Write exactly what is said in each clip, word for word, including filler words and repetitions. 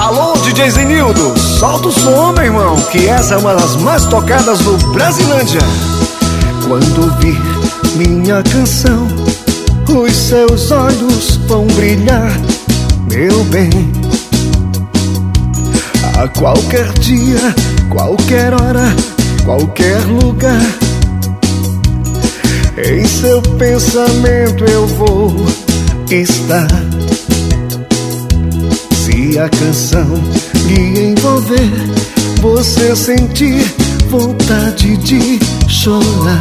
Alô, D J Zenildo, solta o som, meu irmão, que essa é uma das mais tocadas do Brasilândia. Quando ouvir minha canção, os seus olhos vão brilhar, meu bem. A qualquer dia, qualquer hora, qualquer lugar, em seu pensamento eu vou estar. Se a canção lhe envolver, você sentir vontade de chorar,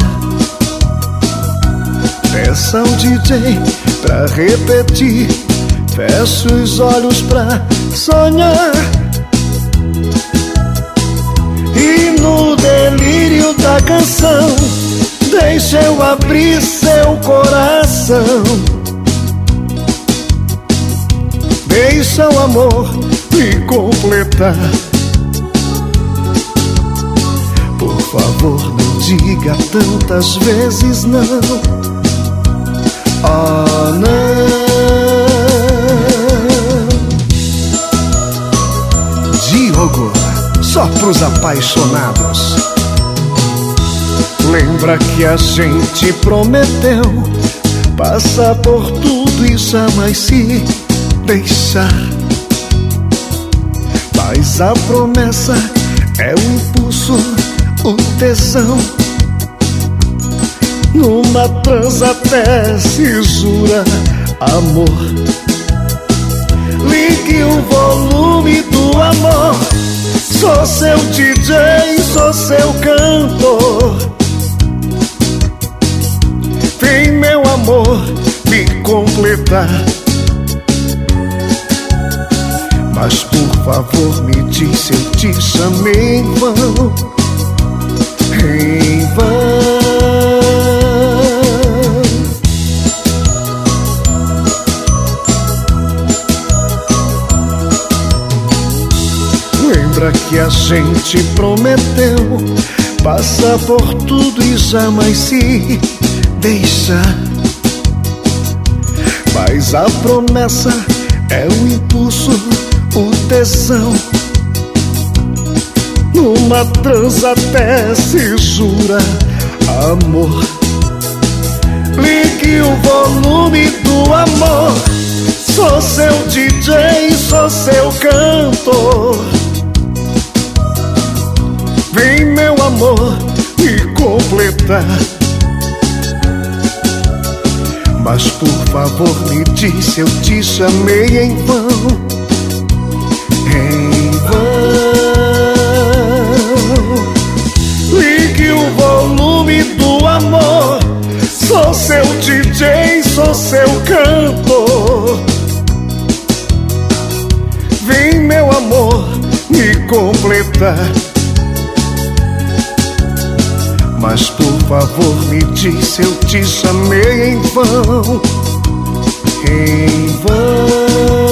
peça ao D J pra repetir, feche os olhos pra sonhar. E no delírio da canção, deixe eu abrir seu coração. Deixa o amor me completar. Por favor, não diga tantas vezes não. Oh, não. Diogo, só pros apaixonados. Lembra que a gente prometeu passar por tudo e jamais se deixar. Mas a promessa é o impulso, o tesão. Numa transa até se jura amor. Ligue o volume do amor. Sou seu D J, sou seu cantor. Vem, meu amor, me completar. Mas por favor me diz se eu te chamei em vão. Em vão. Lembra que a gente prometeu passar por tudo e jamais se deixar. Mas a promessa é o impulso, o tesão. Numa transa até se jura amor. Ligue o volume do amor. Sou seu D J, sou seu cantor. Vem, meu amor, me completar. Mas por favor me diz se eu te chamei em vão. Em vão. Ligue o volume do amor. Sou seu D J, sou seu cantor. Vem, meu amor, me completar. Mas por favor me diz se eu te chamei em vão. Em vão.